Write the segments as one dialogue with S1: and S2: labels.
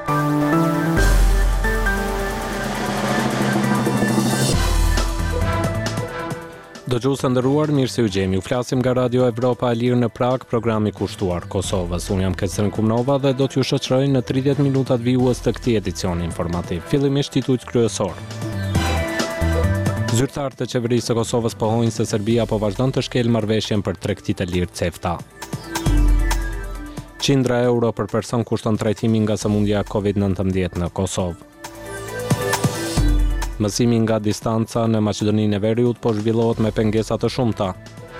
S1: Dëgjuesë nderuar, mirë se u gjeni. U flasim nga Radio Evropa e Lirë në Prag, programi kushtuar Kosovës. Unë jam Ketsen Kumnova dhe do t'ju shoqëroj në 30 minutat vijues të këtij edicioni informativ. Fillimisht titujt kryesor. Zyrtarët e qeverisë së Kosovës pohojnë se Serbia po vazhdon të shkelë marrëveshjen për tregtitë e lirë CEFTA. 100 euro për person kushton trajtimi nga sëmundja COVID-19 në Kosovë. Mësimi nga distanca në Maqedoninë e Veriut po zhvillohet me pengesa të shumta.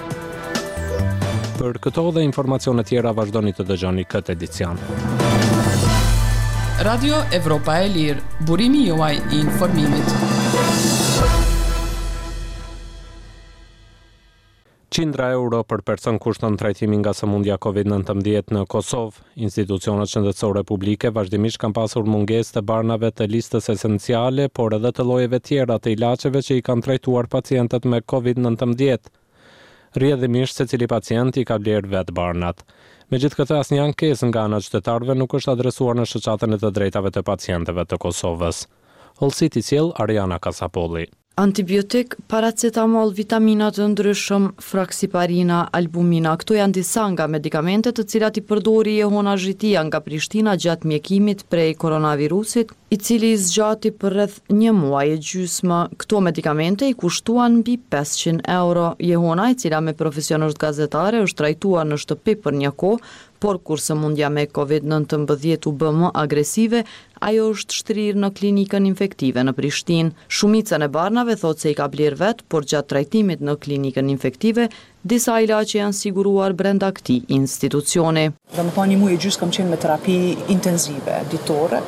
S1: Për këto dhe informacione tjera vazhdoni të dëgjoni këtë edicion.
S2: Radio Evropa e Lirë, burimi juaj I informimit.
S1: 100 euro për person kushton trajtimi nga sëmundja COVID-19 në Kosovë. Institucionet shëndetësore publike vazhdimisht kanë pasur mungesë të barnave të listës esenciale, por edhe të llojeve tjera të ilaçeve që I kanë trajtuar pacientët me COVID-19. Rrjedhimisht secili pacient I ka blerë vetë barnat. Megjithatë, asnjë ankesë nga ana e qytetarëve nuk është adresuar në shoqatën e të drejtave të pacientëve të Kosovës. Hollësit I sjell Ariana Kasapolli.
S3: Antibiotik, paracetamol, vitamina të ndryshëm, fraksiparina, albumina, këto janë disa nga medikamentet të cilat I përdori Jehona Zhitia nga Prishtina gjatë mjekimit prej koronavirusit, I cili zgjati për rreth 1 muaj e gjysmë. Këto medikamente I kushtuan mbi 500 euro. Jehona, I cila me profesion është gazetare, është trajtuar në shtëpi për një kohë, por kur sëmundja me COVID-19 u bë më agresive, ajo është shtrirë në klinikën infektive në Prishtinë. Shumica e barnave thotë se I ka blerë vet, por gjatë trajtimit në klinikën infektive, disa ilaçe janë siguruar brenda këtij institucioni.
S4: Domethënë një muaj e gjysmë kam qenë me terapi intensive, ditore.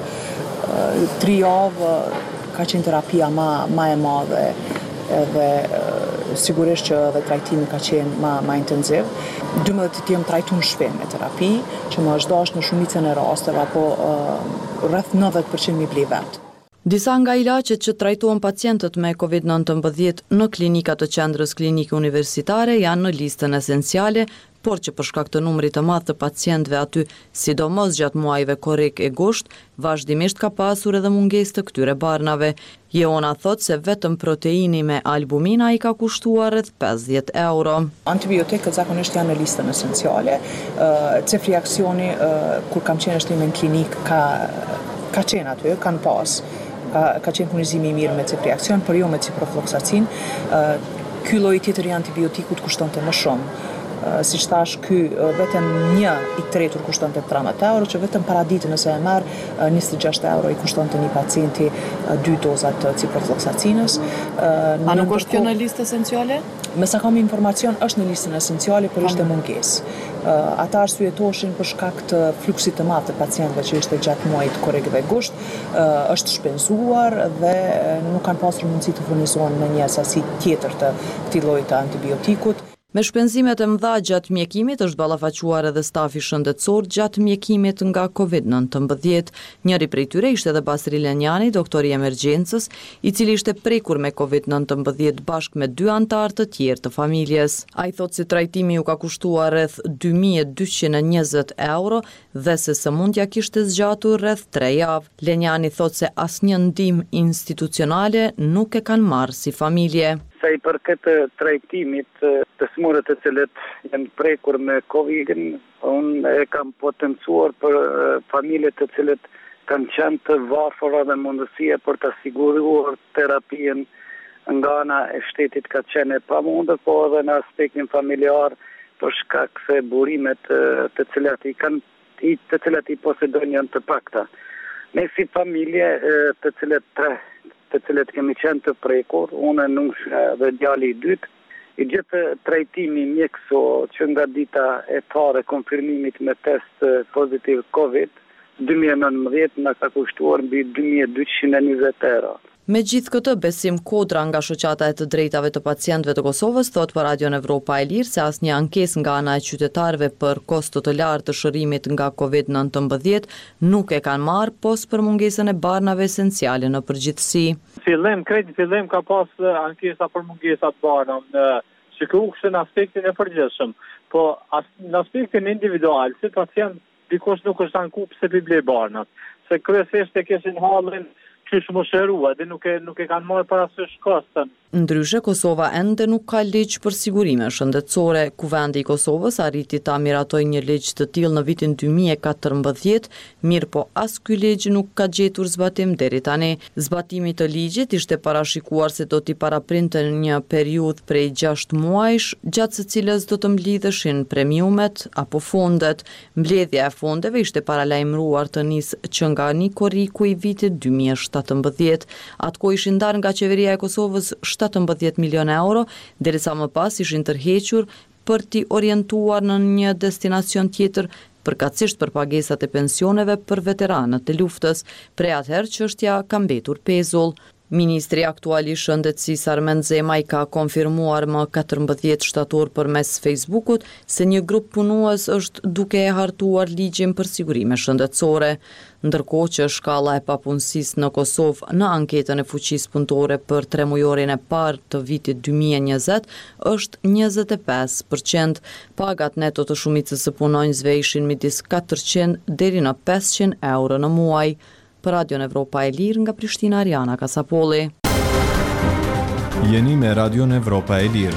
S4: 3 javë ka qenë terapia ma e madhe edhe sigurisht që edhe trajtimi ka qenë ma intensiv. 12 ditë jam trajtuar në shtëpi me terapi, që më është dashur në shumicën e rasteve, apo rreth 90% mi ble vetë.
S3: Disa nga ilaçet që trajtohen pacientët me COVID-19 në klinikat të qendrës klinike universitare janë në listën esenciale, por që për shkak të numrit të madh të pacientëve aty, sidomos gjatë muajve korrik e gusht, vazhdimisht ka pasur edhe mungesë të këtyre barnave. Jehona thotë se vetëm proteini me albumina I ka kushtuar rreth 50 euro.
S4: Antibiotikët zakonisht janë në listën esenciale. Ceftriaksioni, kur kam qenë shtime në klinik, ka qenë aty, kanë pas. Ka qenë furnizimi I mirë me ceftriaksion, por jo me ciprofloxacin. Ky lloj tjetër I antibiotikut kushtonte më shumë. Si që thash, vetëm një I tretur kushtonte 13 euro, që vetëm paradite nëse e merr 26 euro I kushtonte një pacienti 2 dozat të ciprofloxacinës.
S3: A nuk është kjo në listë esenciale?
S4: Me sa kam informacion, është në listën esenciale, por ishte mungesë. Ata arsyetoshin për shkak të fluksit të madh të pacientëve që ishte gjatë muajit korrik dhe gusht, është shpenzuar dhe nuk kanë pasur mundësi të furnizohen në një sasi tjetër të këtij lloji të antibiotikut.
S3: Me shpenzimet e mëdha gjatë mjekimit është ballafaquar edhe stafi shëndetësor gjatë mjekimit nga COVID-19. Njëri prej tyre ishte edhe Basri Lenjani, doktori I emergjencës, I cili ishte prekur me COVID-19 bashkë me 2 anëtar të tjerë të familjes. Ai thotë se trajtimi u ka kushtuar rreth 2220 euro dhe se sëmundja kishte zgjatur rreth 3 javë. Lenjani thotë se asnjë ndihmë institucionale nuk e kanë marrë si familje.
S5: Sa I përket trajtimit të smurët të cilët janë prekur me COVID-in, unë e kam potencuar për familjet të cilët kanë qenë të varfëra dhe mundësia për të siguruar terapien nga ana e shtetit ka qenë e pamundur, po edhe në aspektin familjar për shkak se burimet të cilat I posedojnë janë të pakta. Ne si familje të cilët kemi qenë të prekur, unë nusha dhe djali I dytë, I gjithë trajtimi mjekësor që nga dita e parë konfirmimit me test pozitiv COVID, 2019 na ka kushtuar mbi 2220 euro.
S3: Me gjithë këtë, Besim Kodra nga shoqata e të drejtave të pacientëve të Kosovës thot për Radio Evropa e Lirë se asnjë ankesë nga ana e qytetarëve për kosto të lartë të shërimit nga COVID-19 nuk e kanë marrë pos për mungesën e barnave esenciale në përgjithësi.
S6: Fillim ka pas ankesa për mungesat barnave që në aspektin e përgjithshëm, po në aspektin individual, si pacient dikush nuk është anku pse pi ble barnat. Se kryesisht e kishin hallin qysh më shërua, dhe nuk e kanë marrë parasysh kostën.
S3: Ndryshe, Kosova ende nuk ka ligj për sigurime shëndetësore. Kuvendi i Kosovës arriti ta miratoj një ligj të tillë në vitin 2014, mirë po as ky ligj nuk ka gjetur zbatim deri tani. Zbatimi të ligjit ishte parashikuar se do t'i paraprinte një periudhë prej 6 muajsh, gjatë së cilës do të mblidheshin premiumet apo fondet. Mbledhja e fondeve ishte paralajmëruar të nisë që nga një korriku i vitit 2017. Atko ishin ndarë nga qeveria e Kosovës 17 milion euro, derisa më pas ishin tërhequr për t'i orientuar në një destinacion tjetër, përkatësisht për pagesat e pensioneve për veteranët e luftës. Prej atëherë çështja ka mbetur pezull. Ministri aktual i Shëndetësisë Armend Zemaj ka konfirmuar më 14 shtator përmes Facebookut se një grup punues është duke e hartuar ligjin për sigurime shëndetësore, ndërkohë që shkalla e papunësisë në Kosovë në anketën e fuqisë punëtore për 3 mujorin e parë të vitit 2020 është 25%. Pagat neto të shumicës së punonjësve ishin midis 400 deri në 500 euro në muaj. Për Radion Evropa e Lirë nga Prishtina, Ariana Kasapolli.
S7: Jeni me Radion Evropa e Lirë.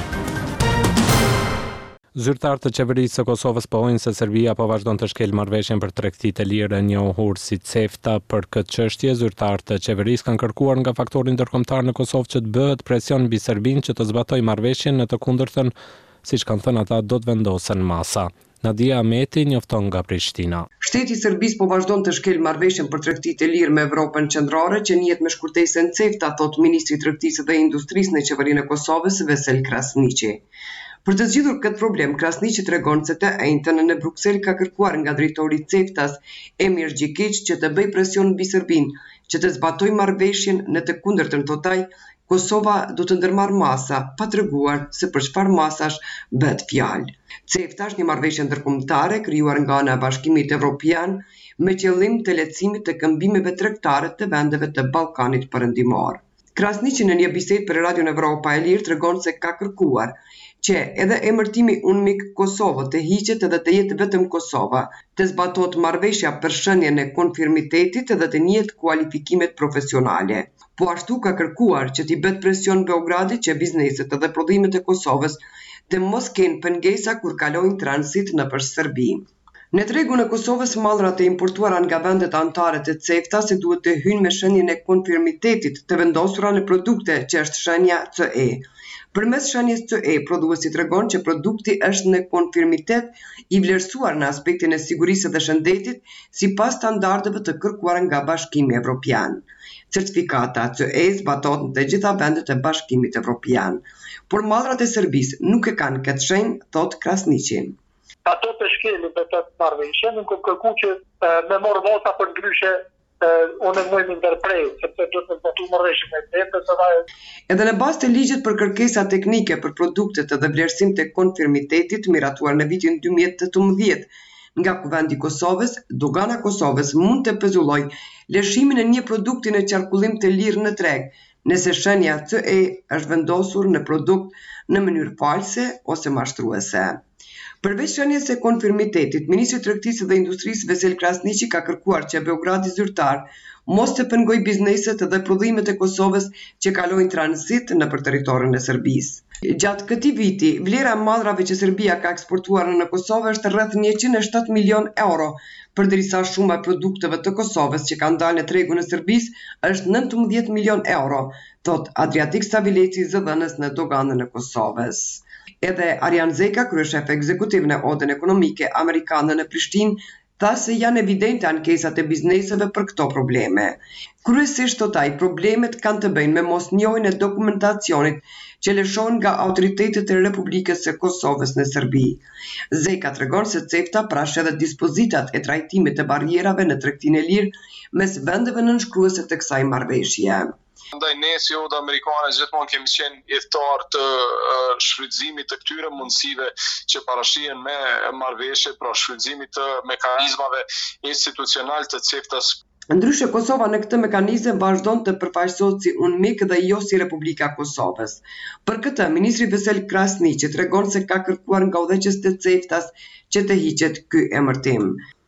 S1: Zyrtarët të qeverisë së Kosovës pohojnë se Serbia po vazhdon të shkel marrëveshjen për tregtitë e lirë e njohur si CEFTA. Për këtë çështje, zyrtarët të qeverisë kanë kërkuar nga faktori ndërkombëtar në Kosovë që të bëhet presion mbi Serbinë që të zbatojë marrëveshjen, në të kundërtën, siç kanë thënë ata, do të vendosen masa. Nadia Ameti njofton nga Prishtina.
S8: Shteti i Serbisë po vazhdon të shkel marrëveshjen për tregtitë e lirë me Evropën qendrore që njihet me shkurtesën CEFTA, thot ministri i tregtisë dhe industrisë në qeverinë e Kosovës, Vesel Krasniqi. Për të zgjidhur këtë problem, Krasniqi tregon se të njëjtën në Bruksel ka kërkuar nga drejtori i CEFTA-s, Emir Gjikić, që të bëjë presion mbi Serbinë që të zbatojë marrëveshjen, në të kundërtën thotaj Kosova do të ndërmarrë masa, pa treguar se për çfarë masash bëhet fjalë. CEFTA është një marrëveshje ndërkombëtare krijuar nga ana e Bashkimit Evropian me qëllim të lehtësimit të këmbimeve tregtare të vendeve të Ballkanit Perëndimor. Krasniqi në një bisedë për Radion Evropa e Lirë tregon se ka kërkuar që edhe emërtimi UNMIK Kosovë të hiqet edhe të jetë vetëm Kosova, të zbatohet marrëveshja për shënjen e konfirmitetit edhe të njihet kualifikimet profesionale. Po ashtu ka kërkuar që t'i bëhet presion Beogradit që bizneset edhe prodhimet e Kosovës të mos kenë pengesa kur kalojnë tranzit nëpër Serbi. Në tregun e Kosovës, mallrat e importuara nga vendet anëtare të CEFTA se duhet të hyjnë me shenjën e konfirmitetit të vendosura në produkte që është shenja CE. Përmes shenjës CE, prodhuesi tregon që produkti është në konfirmitet i vlerësuar në aspektin e sigurisë dhe shëndetit sipas standardeve të kërkuara nga Bashkimi Evropian. Certifikata CE zbatohet në të gjitha vendet e Bashkimit Evropian, por mallrat e Serbisë nuk e kanë këtë shenjë, thot Krasniqi.
S6: Ato të shkelin për të marrëveshje, nuk kërku që me morë mota për ndryshe unë e mujmë ndërprej, sepse do të zbatu marrëveshje me CEFTA.
S8: Edhe në bazë të ligjit për kërkesa teknike për produktet dhe vlerësim të konfirmitetit miratuar në vitin 2018, nga Kuvendi i Kosovës, Dogana e Kosovës mund të pezullojë lëshimin e një produkti në qarkullim të lirë në treg, nëse shenja CE është vendosur në produkt në mënyrë false ose mashtruese. Përveç shenjës së konfirmitetit, ministri i Tregtisë dhe Industrisë Vesel Krasniqi ka kërkuar që Beogradi zyrtar mos të pengojë bizneset dhe prodhimet e Kosovës që kalojnë tranzit nëpër territorin e Serbisë. Gjatë këtij viti, vlera e mallrave që Serbia ka eksportuar në Kosovë është rreth 107 milion euro, përderisa shuma e produkteve të Kosovës që kanë dalë në tregun e Serbisë është 19 milion euro, thot Adriatik Stavileci, zëdhënës në doganën e Kosovës. Edhe Arjan Zeka, kryeshef ekzekutiv në Odën Ekonomike Amerikane në Prishtinë, tha se janë evidente ankesat e bizneseve për këto probleme. Kryesisht thotaj, problemet kanë të bëjnë me mosnjohjen e dokumentacionit që lëshohen nga autoritetet e Republikës së Kosovës në Serbi. Zeka tregon se CEFTA prash edhe dispozitat e trajtimit të barrierave në tregtinë e lirë mes vendeve nënshkruese të kësaj marrëveshje.
S9: Ndaj ne si Oda Amerikane gjithmonë kemi qenë idhtar të shfrytëzimit të këtyre mundësive që parashihen me marrëveshje, pra shfrytëzimit të mekanizmave institucional të CEFTA-s.
S8: Ndryshe, Kosova në këtë mekanizëm vazhdon të përfaqësohet si UNMIK dhe jo si Republika e Kosovës. Për këtë, ministri Vesel Krasniqi tregon se ka kërkuar nga udhëheqës të CEFTA-s që të hiqet ky emërtim.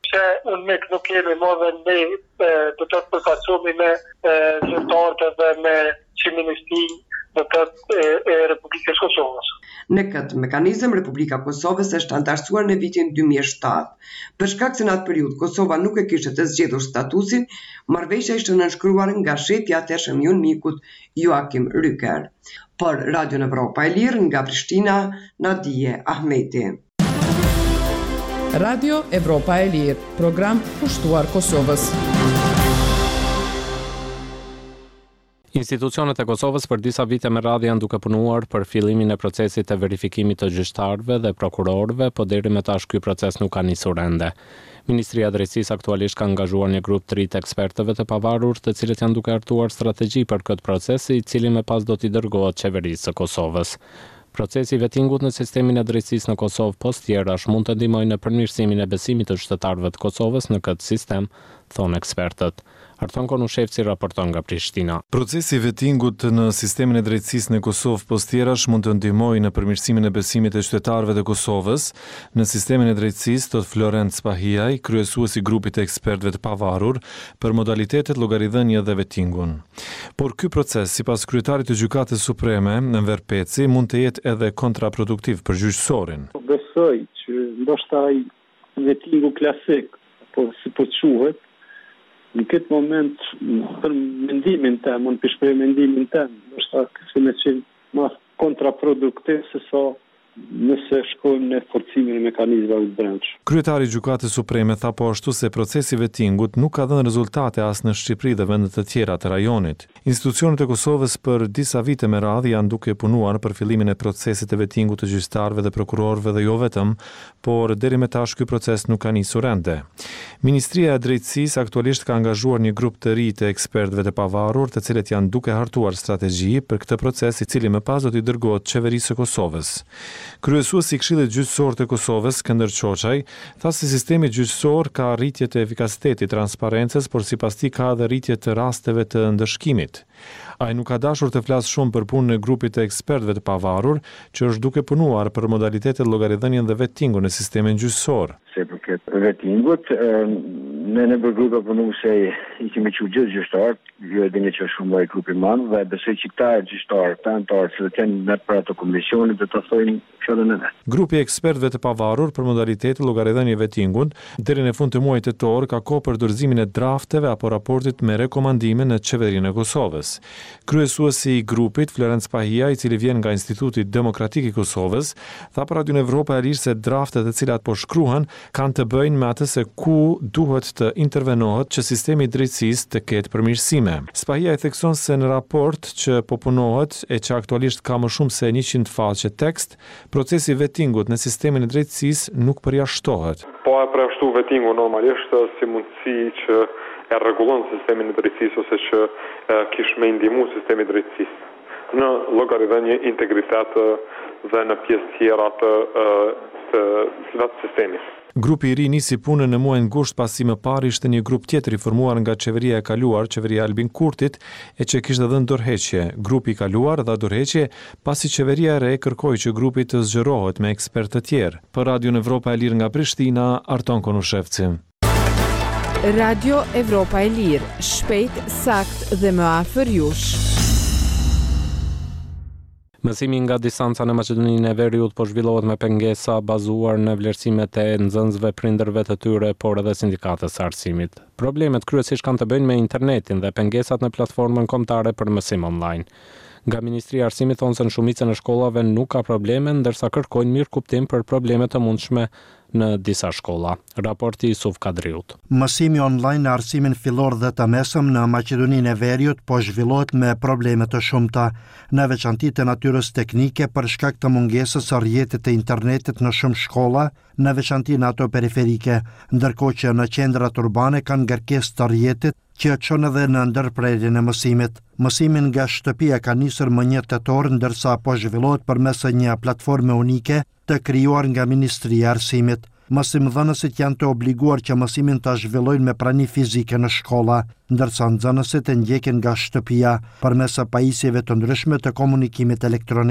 S6: se unë mik nuk jemi më dhe ne do të përfaqësohemi me zyrtarët dhe me ministrinë e Republikës Kosovës.
S8: Në këtë mekanizëm, Republika Kosovës është antarësuar në vitin 2007. Për shkak se në atë periudhë Kosova nuk e kishte të zgjedhur statusin, marrëveshja ishte nënshkruar nga shefi i atëhershëm Mikut Joakim Ryker. Për Radio Evropa e Lirë nga Prishtina, Nadije Ahmeti.
S2: Radio Evropa e Lirë, program pushtuar Kosovës.
S1: Institucionet e Kosovës për disa vite me radhë janë duke punuar për fillimin e procesit të verifikimit të gjyqtarëve dhe prokurorëve, po deri më tash ky proces nuk ka nisur ende. Ministria e Drejtësisë aktualisht ka angazhuar një grup të ri të ekspertëve të pavarur, të cilët janë duke hartuar strategji për këtë proces, i cili më pas do t'i dërgohet qeverisë së Kosovës. Procesi i vetingut në sistemin e drejtësisë në Kosovë post tjerash mund të ndihmojë në përmirësimin e besimit të qytetarëve të Kosovës në këtë sistem, thonë ekspertët. Arton Konushevci raporton nga Prishtina.
S7: Procesi i vetingut në sistemin e drejtësisë në Kosovë post tjerash mund të ndihmojë në përmirësimin e besimit të qytetarëve të Kosovës në sistemin e drejtësisë, thot Florent Spahiaj, kryesuesi i grupit të ekspertëve të pavarur për modalitetet llogaridhënie dhe vetingun. Por ky proces, sipas kryetarit të Gjykatës Supreme, Enver Peci, mund të jetë edhe kontraproduktiv për gjyqësorin.
S10: Besoj që ndoshta ai vetingu klasik, po si po quhet, në këtë moment, për mendimin të, mund të shpreh mendimin të, ndoshta kësaj me qenë më kontraproduktiv se sa nëse shkojmë në forcimin e mekanizmave të brendshëm.
S7: Kryetari i Gjykatës Supreme tha po ashtu se procesi i vetingut nuk ka dhënë rezultate as në Shqipëri dhe vende të tjera të rajonit. Institucionet e Kosovës për disa vite me radhë janë duke punuar për fillimin e procesit të vetingut të gjyqtarëve dhe prokurorëve dhe jo vetëm, por deri më tash ky proces nuk ka nisur ende. Ministria e Drejtësisë aktualisht ka angazhuar një grup të ri të ekspertëve të pavarur, të cilët janë duke hartuar strategji për këtë proces, i cili më pas do t'i dërgohet qeverisë së Kosovës. Kryesuesi i Këshillit Gjyqësor të Kosovës, Skënder Çoçaj, tha se sistemi gjyqësor ka rritje të efikasitetit, transparencës, por sipas tij ka edhe rritje të rasteve të ndëshkimit. Ai nuk ka dashur të flasë shumë për punën e grupit të ekspertëve të pavarur, që është duke punuar për modalitetet llogaridhënien dhe vetingun në sistemin gjyqësor.
S11: Se përket vetingut, ne në grupe punuese i kemi gjithë gjyqtarët, ju e dini që është shumë lloj grupi madh dhe besoj që këta gjyqtarë, anëtarë që janë në për ato komisionit do të thojnë fjalën e vet.
S7: Grupi i ekspertëve të pavarur për modalitetet llogaridhënie vetingut deri në fund të muajit tetor ka kohë për dorëzimin e drafteve apo raportit me rekomandime në qeverinë e Kosovës. Kryesuesi i grupit, Florent Spahiaj, i cili vjen nga Instituti Demokratik i Kosovës, tha për Radio Evropa e Lirë se draftet e cilat po shkruhen kanë të bëjnë me atë se ku duhet të intervenohet që sistemi i drejtësisë të ketë përmirësime. Spahiaj thekson se në raport që po punohet e që aktualisht ka më shumë se 100 faqe tekst, procesi i vetingut në sistemin e drejtësisë nuk përjashtohet.
S12: Po e përjashtu vetingu normalisht si mundësi që e rregullon sistemin e drejtësisë ose që kish me ndihmu sistemi i drejtësisë në llogaridhënie, integritet dhe në pjesë tjera të sistemit.
S7: Grupi i ri nisi punën në muajin gusht pasi më parë ishte një grup tjetër i formuar nga qeveria e kaluar, qeveria Albin Kurtit, e që kishte dhënë dorëheqje. Grupi i kaluar dha dorëheqje pasi qeveria e re kërkoi që grupi të zgjerohet me ekspertë të tjerë. Për Radio Evropa e Lirë nga Prishtina, Arton Konushevci.
S13: Radio Evropa e Lirë, shpejt, sakt dhe më afër jush.
S1: Mësimi nga distanca në Maqedoninë e Veriut po zhvillohet me pengesa bazuar në vlerësimet e nxënësve, prindërve të tyre, por edhe sindikatës së arsimit. Problemet kryesisht kanë të bëjnë me internetin dhe pengesat në platformën kombëtare për mësim online. Nga Ministria e Arsimit thonë se në shumicën e shkollave nuk ka probleme, ndërsa kërkojnë mirë kuptim për probleme të mundshme në disa shkolla. Raporti Yusuf Kadriut.
S14: Mësimi online në arsimin fillor dhe të mesëm në Maqedoninë e Veriut po zhvillohet me probleme të shumta, në veçanti të natyrës teknike për shkak të mungesës së rrjetit të internetit në shumë shkolla, në veçanti në ato periferike, ndërkohë që në qendrat urbane kanë ngarkesë të rrjetit që çon edhe në ndërprerjen e mësimit. Mësimin nga shtëpia ka nisur më 1 tetor, ndërsa po zhvillohet përmes një platforme unike të krijuar nga Ministria e Arsimit. Mësimdhënësit janë të obliguar që mësimin ta zhvillojnë me prani fizike në shkolla, ndërsa nxënësit e ndjekin nga shtëpia përmes pajisjeve të ndryshme të komunikimit elektronik.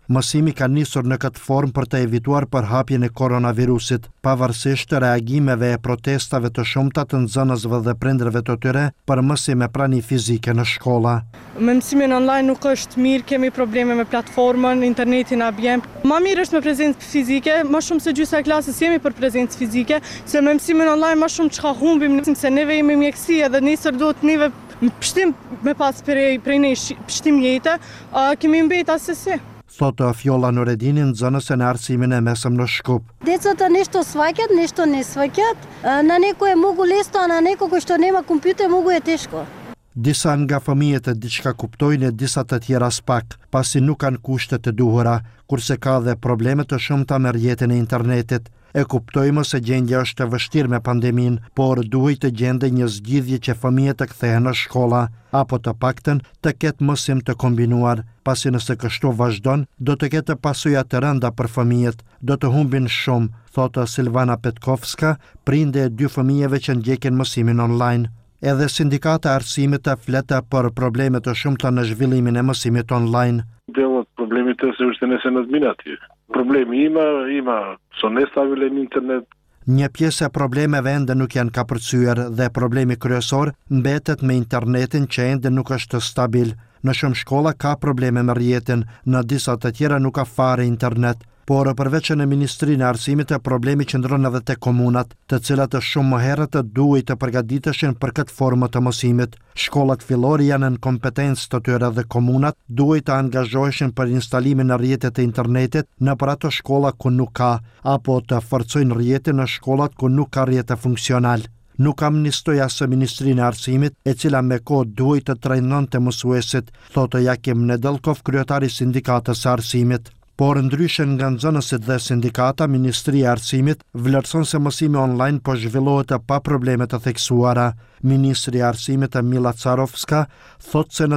S14: Mësimi ka nisur në këtë formë për të evituar përhapjen e koronavirusit, pavarësisht të reagimeve e protestave të shumta të nxënësve dhe prindërve të tyre për mësim me prani fizike në shkolla.
S15: Me mësimin online nuk është mirë, kemi probleme me platformën, internetin na bjen. Ma mirë është me prezencë fizike, më shumë se gjysma e klasës jemi për prezencë fizike, se me mësimin online më shumë çka humbim, se neve jemi mjekësi edhe nesër duhet neve pështim me pas prej ne pështim jetë, kemi mbet asesi.
S14: Thotë Fjolla Nuredini, nxënëse në arsimin e mesëm në Shkup.
S16: Dецата нещо сваќат, нещо не сваќат. На некој е многу лесно, а на некој кој што нема компјутер многу е тешко.
S14: Disa nga fëmijët e diçka kuptojnë e disa të tjera s'pak, pasi nuk kanë kushtet e duhura, kurse ka dhe probleme të shumta me rrjetin e internetit. E kuptojmë se gjendja është e vështirë me pandemin, por duhet të gjende një zgjidhje që fëmijët të kthehen në shkolla, apo të paktën të ketë mësim të kombinuar, pasi nëse kështu vazhdon, do të ketë pasuja të rënda për fëmijët, do të humbin shumë, thotë Silvana Petkovska, prinde e 2 fëmijëve që ndjekin mësimin online. Edhe sindikata e arsimit të flet për probleme të shumta në zhvillimin e mësimit online.
S10: Делот проблемите се уште не се надминати. Problemi ima son nestabile në internet.
S14: Një pjesë e problemeve ende nuk janë kapërcyer dhe problemi kryesor mbetet me internetin që ende nuk është stabil. Në shumë shkolla ka probleme me rrjetin, në disa të tjera nuk ka fare internet. Por përveç në Ministrinë e Arsimit problemi qëndron edhe te komunat, të cilat shumë më herët duhet të përgatiteshin për këtë formë të mësimit. Shkollat fillore janë në kompetencë të tyre dhe komunat duhet të angazhoheshin për instalimin e rrjetit të internetit në për ato shkolla ku nuk ka, apo të forcojnë rrjetin në shkollat ku nuk ka rrjete funksional. Nuk amnistoja së Ministrinë e Arsimit, e cila me kohë duhet të trajnonte mësuesit, thotë Jakim Nedelkov, kryetari i Sindikatës së Arsimit. Por ndryshe nga nxënësit dhe sindikata, Ministria e Arsimit vlerëson se mësimi online po zhvillohet pa probleme të theksuara. Ministri e Arsimit Mila Carovska thotë se në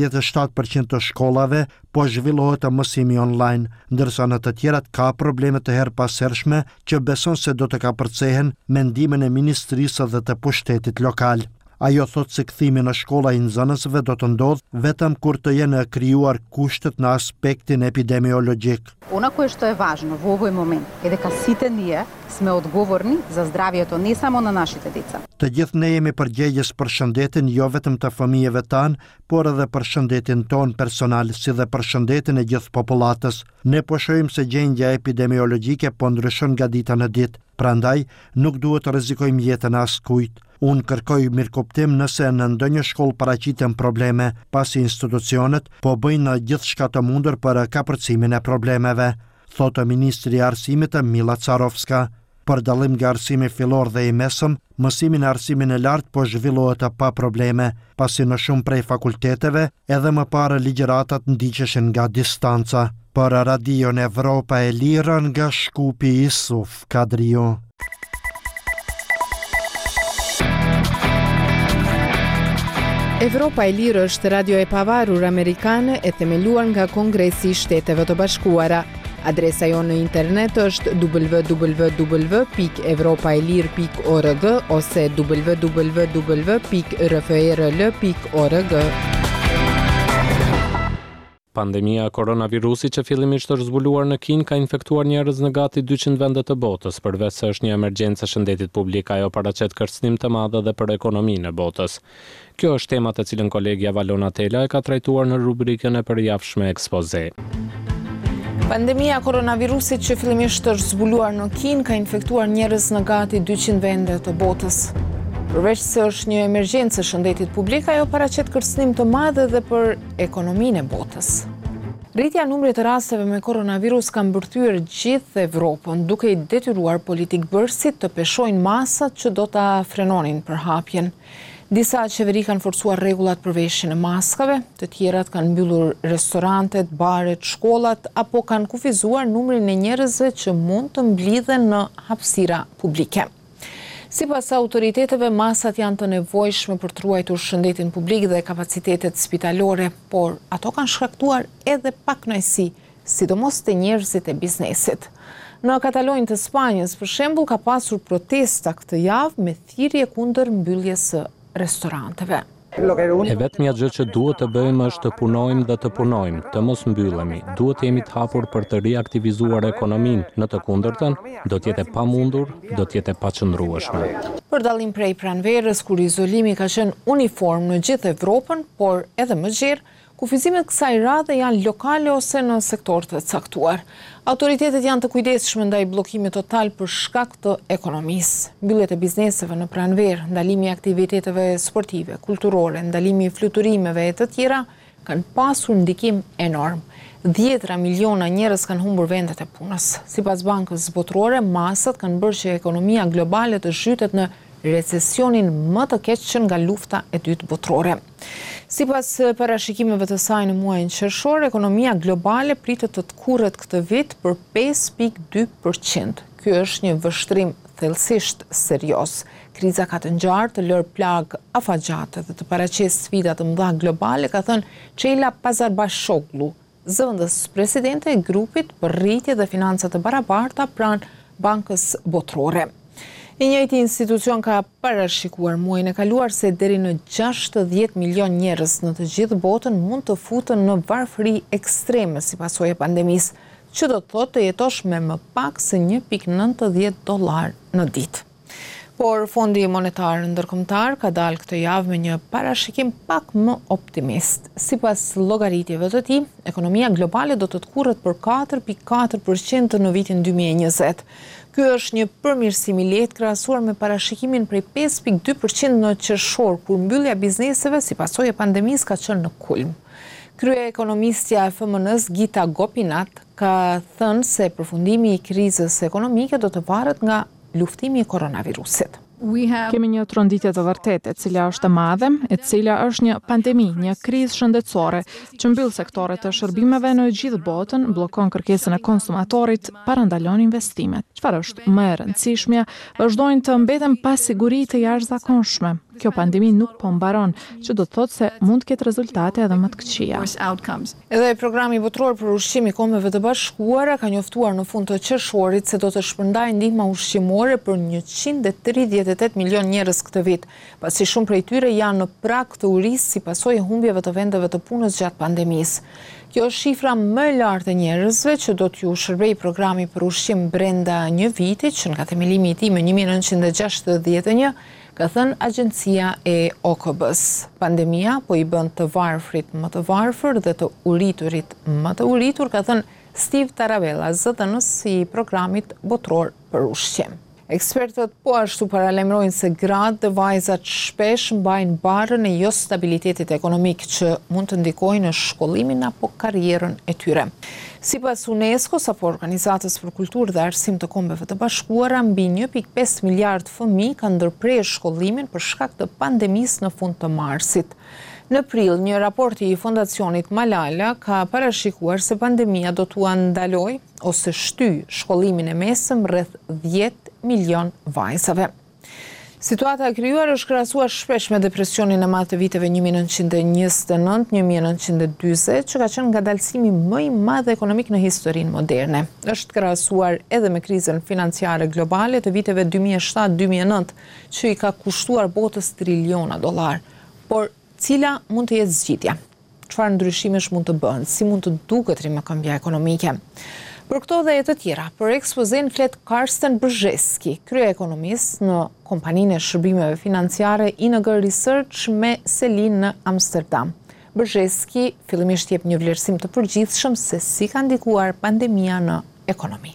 S14: 87% të shkollave po zhvillohet mësimi online, ndërsa në të tjerat ka probleme të herpasershme që beson se do të kapërcehen me ndihmën e ministrisë dhe të pushtetit lokal. Ajo thotë se kthimi në shkolla i nxënësve do të ndodhë vetëm kur të jenë krijuar kushtet në aspektin epidemiologjik.
S17: Ono što je važno во овој момент е дека сите ние сме одговорни за здравјето не само на нашите деца.
S14: Të gjithë ne jemi përgjegjës për shëndetin jo vetëm të fëmijëve tanë, por edhe për shëndetin ton personal, si dhe për shëndetin e gjithë popullatës. Ne po shohim se gjendja epidemiologjike po ndryshon nga dita në ditë, prandaj nuk duhet të rrezikojmë jetën e askujt. Unë kërkoj mirëkuptim nëse në ndonjë shkollë paraqiten probleme, pasi institucionet po bëjnë gjithçka të mundur për kapërcimin e problemeve, thotë Ministri i Arsimit Mila Carovska. Për dallim nga arsimi fillor dhe i mesëm, mësimi në arsimin e lartë po zhvillohet pa probleme, pasi në shumë prej fakulteteve edhe më parë ligjëratat ndiqeshin nga distanca. Për Radion Evropa e Lirë nga Shkupi, Isuf Kadrio.
S13: Evropa e Lirë është radio e pavarur amerikane e themeluar nga Kongresi i Shteteve të Bashkuara. Adresa jonë në internet është www.evropaelir.org ose www.rfrl.org.
S1: Pandemia e koronavirusit që fillimisht është zbuluar në Kinë ka infektuar njerëz në gati 200 vende të botës, përveç se është një emergjencë e shëndetit publik, ajo paraqet kërcënim të madh edhe për ekonominë e botës. Kjo është tema të cilën kolegja Valona Tela e ka trajtuar në rubrikën e përjavshme ekspoze.
S18: Pandemia e koronavirusit që fillimisht është zbuluar në Kinë ka infektuar njerëz në gati 200 vende të botës. Përveç se është një emergjencë e shëndetit publik, ajo paraqet kërcënim të madh edhe për ekonominë e botës. Rritja e numrit të rasteve me koronavirus ka mbërthyer gjithë Evropën, duke i detyruar politik bërësit të peshojnë masat që do ta frenonin përhapjen. Disa qeveri kanë forcuar rregullat për veshjen e maskave, të tjerat kanë mbyllur restorantet, baret, shkollat apo kanë kufizuar numrin e njerëzve që mund të mblidhen në hapësira publike. Sipas autoriteteve, masat janë të nevojshme për të ruajtur shëndetin publik dhe kapacitetet spitalore, por ato kanë shkaktuar edhe pakënaqësi, sidomos te njerëzit e biznesit. Në Katalonjë të Spanjës, për shembull, ka pasur protesta këtë javë me thirrje kundër mbylljes së restoranteve.
S1: E vetmja gjë që duhet të bëjmë është të punojmë dhe të punojmë, të mos mbyllemi. Duhet jemi të hapur për të riaktivizuar ekonominë, në të kundërtën, do të jetë e pamundur, do të jetë e paqëndrueshme.
S18: Për dallim prej pranverës, kur izolimi ka qenë uniform në gjithë Evropën, por edhe më gjerë, kufizimet kësaj radhe janë lokale ose në sektor të caktuar. Autoritetet janë të kujdesshme ndaj bllokimit total për shkak të ekonomisë. Mbylljet e bizneseve në pranverë, ndalimi i aktiviteteve sportive, kulturore, ndalimi i fluturimeve e të tjera kanë pasur ndikim enorm. 10 miliona njerëz kanë humbur vendet e punës. Sipas Bankës Botërore, masat kanë bërë që ekonomia globale të zhytet në recesionin më të keq që nga lufta e dytë botërore. Sipas parashikimeve të saj në muajin qershor, ekonomia globale pritet të kurret këtë vit për 5.2%. Ky është një vështrim thellësisht serioz. Kriza ka të ngjarë të lërë plagë afagjate dhe të paraqes sfida të mëdha globale, ka thënë Çela Pazarbashoglu, zëvendës presidente e grupit për rritje dhe financa të barabarta pranë Bankës Botërore. I njëjti institucion ka parashikuar muajin e kaluar se deri në 60 milion njerëz në të gjithë botën mund të futen në varfëri ekstreme si pasojë e pandemisë, që do të thotë të jetosh me më pak se $1.90 në ditë. Por Fondi Monetar Ndërkombëtar ka dalë këtë javë me një parashikim pak më optimist. Sipas llogaritjeve të tij, ekonomia globale do të kurret për 4.4% në vitin 2020. Ky është një përmirësim i lehtë krahasuar me parashikimin prej 5.2% në qershor, kur mbyllja e bizneseve si pasojë e pandemisë ka qenë në kulm. Kryeekonomistja e FMN-s Gita Gopinath ka thënë se përfundimi i krizës ekonomike do të varet nga luftimi i koronavirusit.
S19: Kemi një tronditje të vërtetë, e cila është e madhe, e cila është një pandemi, një krizë shëndetësore, që mbyll sektore të shërbimeve në gjithë botën, bllokon kërkesën e konsumatorit, parandalon investimet. Çfarë është më e rëndësishmja, vazhdojnë të mbeten pa siguri të jashtëzakonshme. Kjo pandemi nuk po mbaron, që do të thotë se mund të ketë rezultate edhe më të këqija.
S18: Edhe programi botëror për ushqim i Kombeve të Bashkuara ka njoftuar në fund të qershorit se do të shpërndajë ndihma ushqimore për 138 milion njerëz këtë vit, pasi shumë prej tyre janë në prag të urisë si pasojë e humbjeve të vendeve të punës gjatë pandemisë. Kjo është shifra më e lartë e njerëzve që do t'ju shërbejë programi për ushqim brenda një viti, që nga themelimi i tij më 1961, ka thënë agjencia e OKB-s. Pandemia po i bën të varfrit më të varfër dhe të uriturit më të uritur, ka thënë Steve Tarabella, zëdhënës i programit botëror për ushqim. Ekspertët po ashtu paralajmërojnë se gratë dhe vajzat shpesh mbajnë barrën e jo stabilitetit ekonomik që mund të ndikojnë në shkollimin apo karrierën e tyre. Sipas UNESCO-s apo Organizatës për Kulturë dhe Arsim të Kombeve të Bashkuara, mbi 1.5 miliard fëmijë kanë ndërprerë shkollimin për shkak të pandemisë në fund të marsit. Në prill, një raport i Fondacionit Malala ka parashikuar se pandemia do t'u ndalojë ose shtyjë shkollimin e mesëm rreth 10 milion vajzave. Situata e krijuar është krahasuar shpesh me depresionin e madh të viteve 1929-1940, që ka qenë ngadalësimi më i madh ekonomik në historinë moderne. Është krahasuar edhe me krizën financiare globale të viteve 2007-2009, që i ka kushtuar botës $triliona. Por cila mund të jetë zgjidhja? Çfarë ndryshimesh mund të bëhen? Si mund të duket rimëkëmbja ekonomike? Për këto dhe e të tjera, për ekspozen flet Karsten Brzeski, kryeekonomist në kompaninë e shërbimeve financiare ING Research me Selin në Amsterdam. Brzeski fillimisht jep një vlerësim të përgjithshëm se si ka ndikuar pandemia në ekonomi.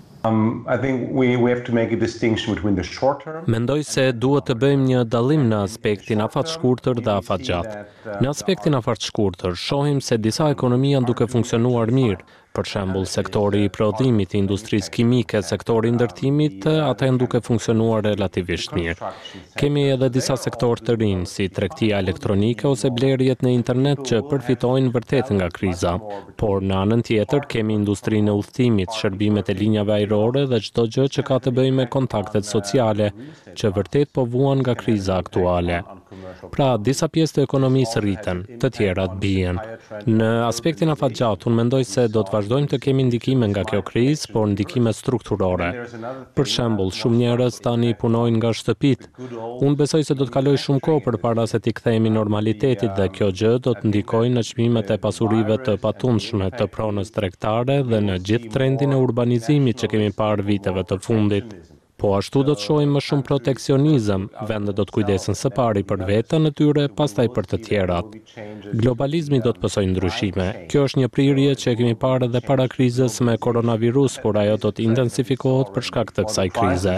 S1: Mendoj se duhet të bëjmë një dallim në aspektin afat-shkurtër dhe afat-gjatë. Në aspektin afat-shkurtër, shohim se disa ekonomia janë duke funksionuar mirë. Për shembull, sektori i prodhimit, industrisë kimike, sektori i ndërtimit, ata janë duke funksionuar relativisht mirë. Kemi edhe disa sektorë të rinj, si tregtia elektronike ose blerjet në internet që përfitojnë vërtet nga kriza. Por në anën tjetër kemi industrinë e udhëtimit, shërbimet e linjave ajrore dhe çdo gjë që ka të bëjë me kontaktet sociale, që vërtet po vuan nga kriza aktuale. Pra, disa pjesë të ekonomisë rriten, të tjerat bien. Në aspektin afatgjat, unë mendoj se do të vazhdojmë të kemi ndikime nga kjo krizë, por ndikime strukturore. Për shembull, shumë njerëz tani punojnë nga shtëpit. Unë besoj se do të kaloj shumë kohë përpara se t'i kthehemi normalitetit dhe kjo gjë do të ndikojë në çmimet e pasurive të patundshme të pronës tregtare dhe në gjithë trendin e urbanizimit që kemi parë viteve të fundit. Po ashtu do të shohim më shumë proteksionizëm, vendet do të kujdesen së pari për vetën e tyre, pastaj për të tjerat. Globalizmi do të pësojë ndryshime. Kjo është një prirje që e kemi parë edhe para krizës me koronavirus, por ajo do të intensifikohet për shkak të kësaj krize.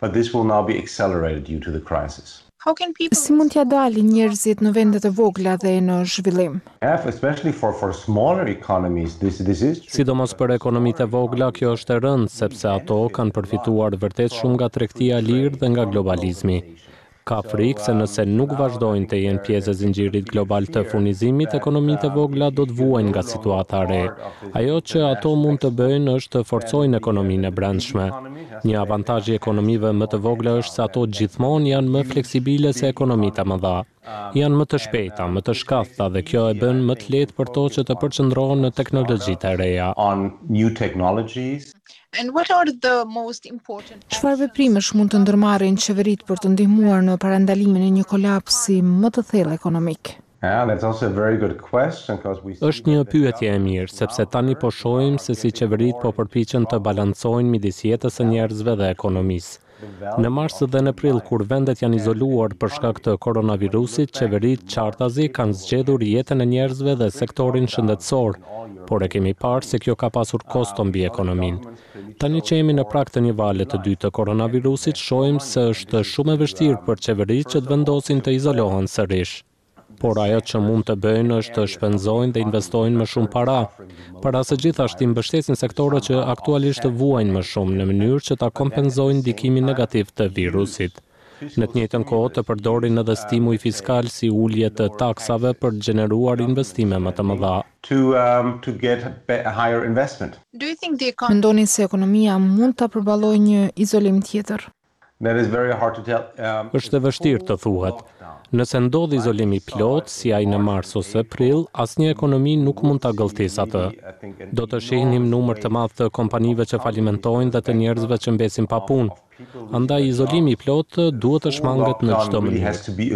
S13: Si mund t'ja dalin njerëzit në vendet e vogla dhe në zhvillim?
S1: Sidomos për ekonomitë e vogla, kjo është e rëndë, sepse ato kanë përfituar vërtet shumë nga tregtia e lirë dhe nga globalizmi. Ka frikë se nëse nuk vazhdojnë të jenë pjesë e zinxhirit global të furnizimit, ekonomitë e vogla do të vuajnë nga situata e re. Ajo që ato mund të bëjnë është të forcojnë ekonominë e brendshme. Një avantazh i ekonomive më të vogla është se ato gjithmonë janë më fleksibile se ekonomitë e mëdha. Janë më të shpejta, më të shkathta dhe kjo e bën më të lehtë për to që të përqendrohen në teknologjitë e reja.
S13: Çfarë veprimesh mund të ndërmarrin qeveritë për të ndihmuar në parandalimin e një kolapsi më të thellë ekonomik?
S1: Është një pyetje e mirë, sepse tani po shohim se si qeveritë po përpiqen të balancojnë midis jetës së njerëzve dhe ekonomisë. Në mars dhe në prill, kur vendet janë izoluar për shkak të koronavirusit, qeveritë qartazi kanë zgjedhur jetën e njerëzve dhe sektorin shëndetësor, por e kemi parë se kjo ka pasur kosto mbi ekonominë. Tani që jemi në prag të një vale të dytë të koronavirusit, shohim se është shumë e vështirë për qeveritë që të vendosin të izolohen sërish. Por ajo që mund të bëjnë është të shpenzojnë dhe investojnë më shumë para. Para së gjithashtu mbështesin sektore që aktualisht vuajnë më shumë në mënyrë që ta kompenzojnë ndikimin negativ të virusit. Në të njëjtën kohë të përdorin edhe stimuj fiskal si ulje të taksave për të gjeneruar investime më të mëdha.
S13: Mendoni se ekonomia mund ta përballojë një izolim tjetër?
S1: Është e vështirë të thuhet. Nëse ndodh izolimi plot, si ai në mars ose prill, asnjë ekonomi nuk mund ta gëlltisë atë. Do të shihnim numër të madh të kompanive që falimentojnë dhe të njerëzve që mbesin pa punë. Andaj izolimi plot duhet të shmanget në çdo mënyrë.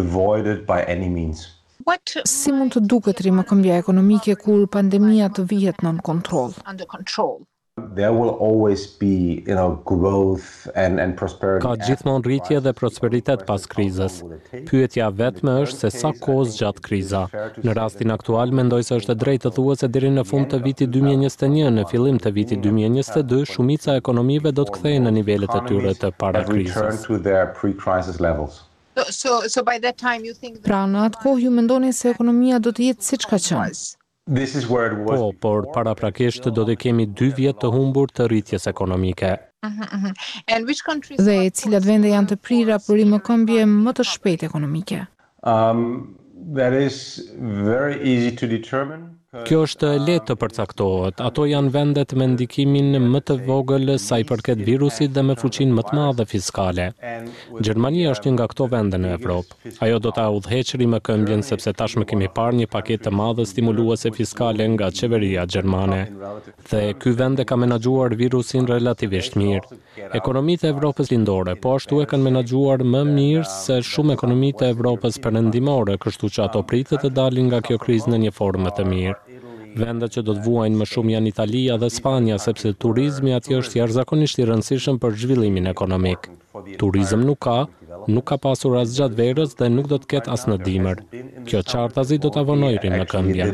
S13: Si mund të duket rimëkëmbja ekonomike kur pandemia të vihet nën kontroll?
S1: Ka gjithmonë rritje dhe prosperitet pas krizës. Pyetja vetme është se sa kohë zgjat kriza. Në rastin aktual mendoj se është e drejtë të thuhet se deri në fund të vitit 2021, në fillim të vitit 2022, shumica e ekonomive do të kthehen në nivelet e tyre të para krizës.
S13: Pra në atë kohë ju mendoni se ekonomia do të jetë siç ka qenë?
S1: Po, por paraprakisht do të kemi 2 vjet të humbur të rritjes ekonomike.
S13: Dhe cilat vende janë të prira për rimëkëmbje më të shpejtë ekonomike?
S1: Kjo është lehtë të përcaktohet. Ato janë vendet me ndikimin më të vogël sa i përket virusit dhe me fuqinë më të madhe fiskale. Gjermania është një nga këto vende në Evropë. Ajo do ta udhëheqë rimëkëmbjen sepse tashmë kemi parë një paketë të madhe stimuluese fiskale nga qeveria gjermane. Dhe ky vend e ka menaxhuar virusin relativisht mirë. Ekonomitë e Evropës lindore po ashtu e kanë menaxhuar më mirë se shumë ekonomitë e Evropës perëndimore, kështu që ato pritet të dalin nga kjo krizë në një formë të mirë. Vendet që do të vuajnë më shumë janë Italia dhe Spanja, sepse turizmi atje është jashtëzakonisht i rëndësishëm për zhvillimin ekonomik. Turizëm nuk ka pasur as gjatë verës dhe nuk do të ketë as në dimër. Kjo qartazi do ta vonojë rimëkëmbjen.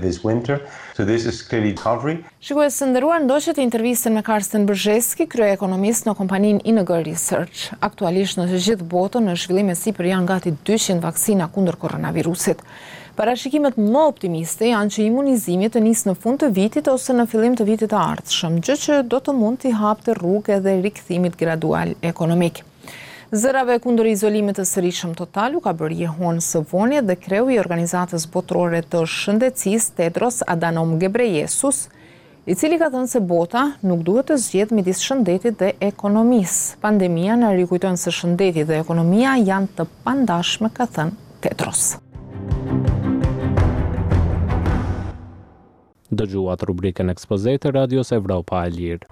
S18: Shikues të nderuar, ndoqët intervistën me Karsten Brzezski, kryeekonomist në kompaninë ING Research. Aktualisht në të gjithë botën në zhvillime sipër janë gati 200 vaksina kundër koronavirusit. Parashikimet më optimiste janë që imunizimi të nisë në fund të vitit ose në fillim të vitit të ardhshëm, gjë që do të mund t'i hapte rrugë edhe rikthimit gradual ekonomik. Zërave kundër izolimit të sëriqëm total u ka bërë jehon së vonje dhe kreu i Organizatës Botërore të Shëndetësisë Tedros Adhanom Ghebreyesus, i cili ka thënë se bota nuk duhet të zgjedhë midis shëndetit dhe ekonomisë. Pandemia na rikujton se shëndeti dhe ekonomia janë të pandashme, ka thënë Tedros.
S1: Dëgjuat rubrikën Ekspoze të Radios Evropa e Lirë.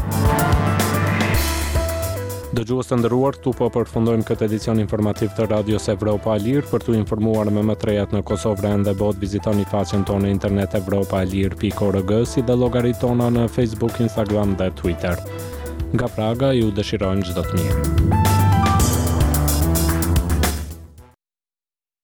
S1: Dëgjues të nderuar, këtu po përfundojmë këtë edicion informativ të Radios Evropa e Lirë. Për t'u informuar me më të rejat në Kosovë dhe bot, vizitoni faqen tonë në internet evropaelir.org, si dhe llogaritë tona në Facebook, Instagram dhe Twitter. Nga Praga ju dëshirojmë çdo të mirë.